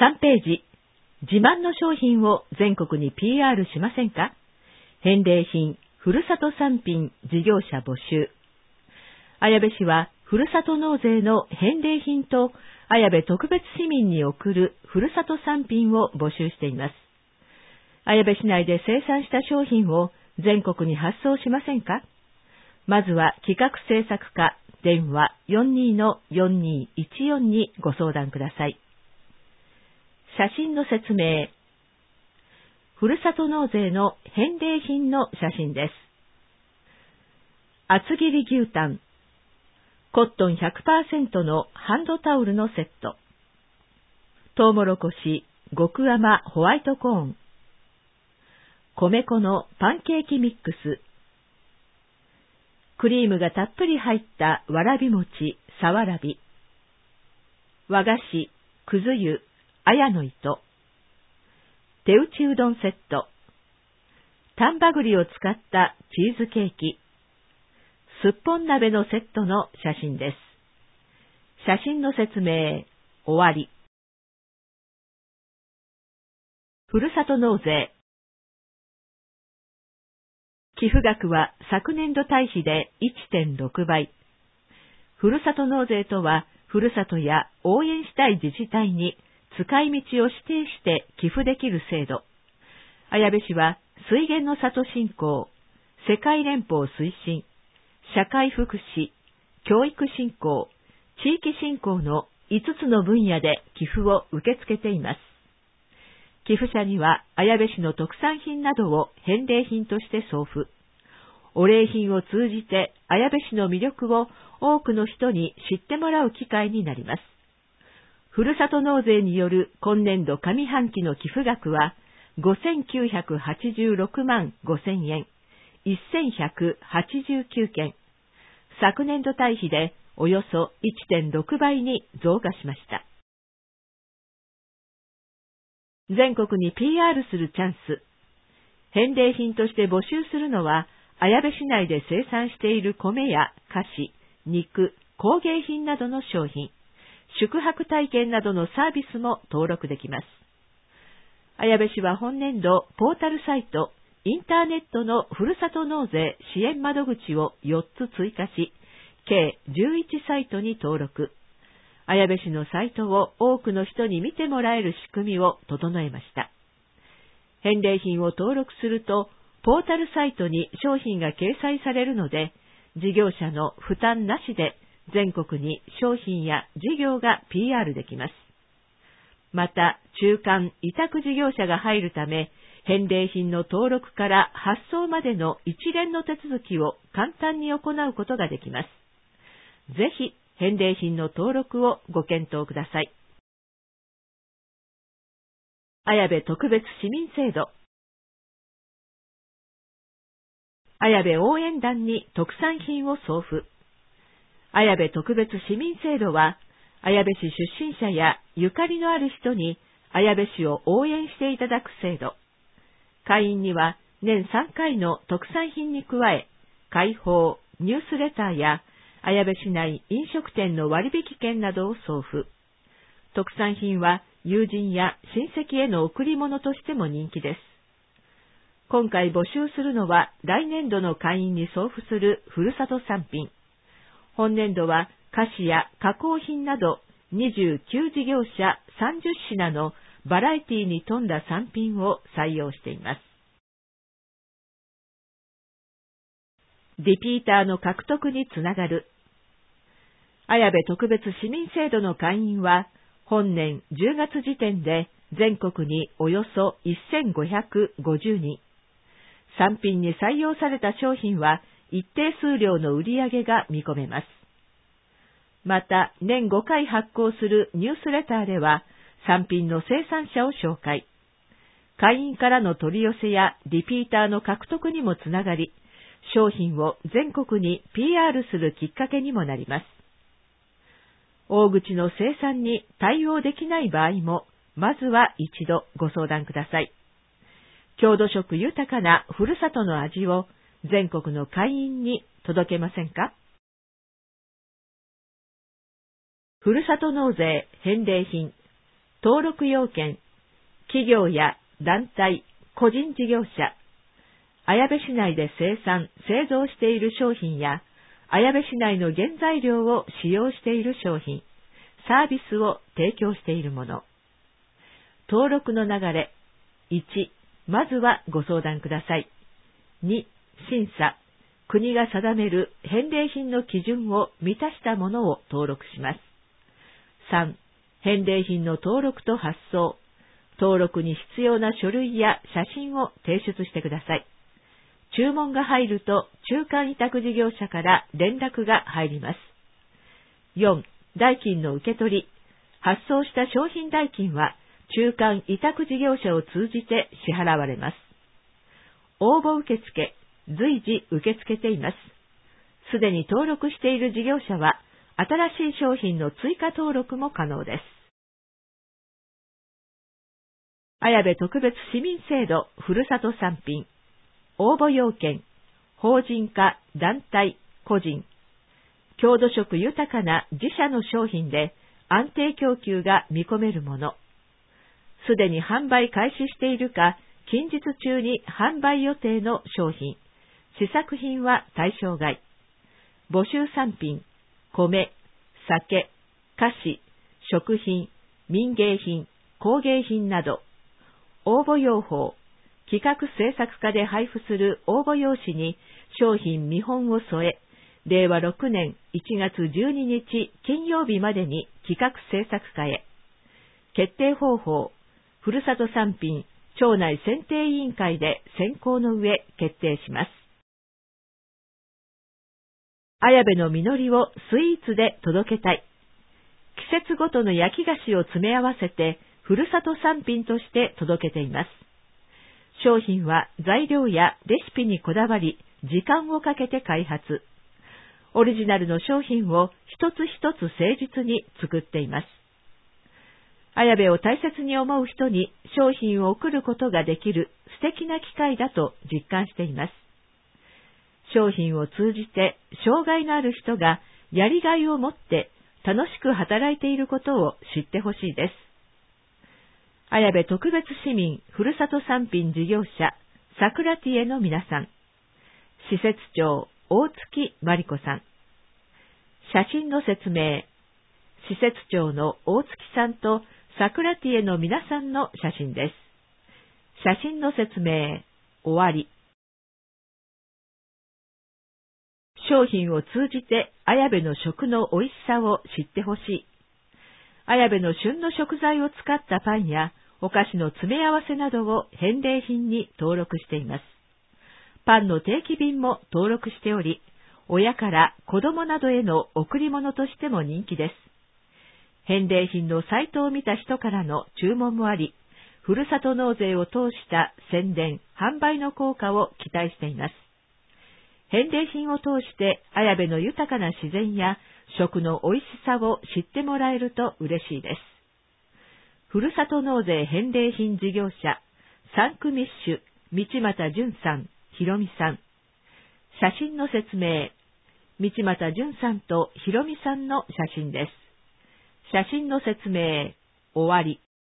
3ページ、自慢の商品を全国に PR しませんか？返礼品、ふるさと産品事業者募集。綾部市は、ふるさと納税の返礼品と、綾部特別市民に送るふるさと産品を募集しています。綾部市内で生産した商品を全国に発送しませんか？まずは企画制作課、電話 42-4214 にご相談ください。写真の説明。ふるさと納税の返礼品の写真です。厚切り牛タン、コットン 100% のハンドタオルのセット、トウモロコシ、極甘ホワイトコーン、米粉のパンケーキミックス、クリームがたっぷり入ったわらび餅、さわらび、和菓子、くず湯、あやの糸、手打ちうどんセット、丹波栗を使ったチーズケーキ、すっぽん鍋のセットの写真です。写真の説明、終わり。ふるさと納税。寄付額は昨年度対比で 1.6 倍。ふるさと納税とは、ふるさとや応援したい自治体に使い道を指定して寄付できる制度。綾部市は水源の里振興、世界連邦推進、社会福祉、教育振興、地域振興の5つの分野で寄付を受け付けています。寄付者には綾部市の特産品などを返礼品として送付。お礼品を通じて綾部市の魅力を多くの人に知ってもらう機会になります。ふるさと納税による今年度上半期の寄付額は5986万5000円、1189件。昨年度対比でおよそ 1.6 倍に増加しました。全国に PR するチャンス。返礼品として募集するのは、綾部市内で生産している米や菓子、肉、工芸品などの商品、宿泊体験などのサービスも登録できます。綾部市は本年度、ポータルサイト、インターネットのふるさと納税支援窓口を4つ追加し、計11サイトに登録。綾部市のサイトを多くの人に見てもらえる仕組みを整えました。返礼品を登録すると、ポータルサイトに商品が掲載されるので、事業者の負担なしで全国に商品や事業が PR できます。また、中間委託事業者が入るため、返礼品の登録から発送までの一連の手続きを簡単に行うことができます。ぜひ、返礼品の登録をご検討ください。綾部特別市民制度。綾部応援団に特産品を送付。綾部特別市民制度は、綾部市出身者やゆかりのある人に綾部市を応援していただく制度。会員には年3回の特産品に加え、会報、ニュースレターや綾部市内飲食店の割引券などを送付。特産品は友人や親戚への贈り物としても人気です。今回募集するのは来年度の会員に送付するふるさと産品。本年度は菓子や加工品など29事業者30品のバラエティに富んだ産品を採用しています。リピーターの獲得につながる。綾部特別市民制度の会員は、本年10月時点で全国におよそ1550人。産品に採用された商品は一定数量の売り上げが見込めます。また、年5回発行するニュースレターでは、産品の生産者を紹介。会員からの取り寄せやリピーターの獲得にもつながり、商品を全国に PR するきっかけにもなります。大口の生産に対応できない場合も、まずは一度ご相談ください。郷土色豊かなふるさとの味を全国の会員に届けませんか？ふるさと納税返礼品。 登録要件、企業や団体、個人事業者、綾部市内で生産・製造している商品や、綾部市内の原材料を使用している商品、サービスを提供しているもの。登録の流れ。1、まずはご相談ください。2、審査。国が定める返礼品の基準を満たしたものを登録します。3、返礼品の登録と発送。登録に必要な書類や写真を提出してください。注文が入ると中間委託事業者から連絡が入ります。4、代金の受け取り。発送した商品代金は中間委託事業者を通じて支払われます。応募受付。随時受け付けています。すでに登録している事業者は新しい商品の追加登録も可能です。綾部特別市民制度ふるさと産品。応募要件、法人化、団体、個人。郷土色豊かな自社の商品で安定供給が見込めるもの。すでに販売開始しているか、近日中に販売予定の商品。試作品は対象外。募集産品、米、酒、菓子、食品、民芸品、工芸品など。応募要法、企画制作課で配布する応募用紙に商品見本を添え、令和6年1月12日金曜日までに企画制作課へ。決定方法、ふるさと産品町内選定委員会で選考の上決定します。綾部の実りをスイーツで届けたい。季節ごとの焼き菓子を詰め合わせてふるさと産品として届けています。商品は材料やレシピにこだわり、時間をかけて開発。オリジナルの商品を一つ一つ誠実に作っています。綾部を大切に思う人に商品を送ることができる素敵な機会だと実感しています。商品を通じて障害のある人がやりがいを持って楽しく働いていることを知ってほしいです。綾部特別市民ふるさと産品事業者桜ティエの皆さん、施設長大月真理子さん。写真の説明、施設長の大月さんと桜ティエの皆さんの写真です。写真の説明、終わり。商品を通じて綾部の食の美味しさを知ってほしい。綾部の旬の食材を使ったパンやお菓子の詰め合わせなどを返礼品に登録しています。パンの定期便も登録しており、親から子供などへの贈り物としても人気です。返礼品のサイトを見た人からの注文もあり、ふるさと納税を通した宣伝・販売の効果を期待しています。返礼品を通して綾部の豊かな自然や食の美味しさを知ってもらえると嬉しいです。ふるさと納税返礼品事業者サンクミッシュ道又淳さん、ひろみさん。写真の説明、道又淳さんとひろみさんの写真です。写真の説明、終わり。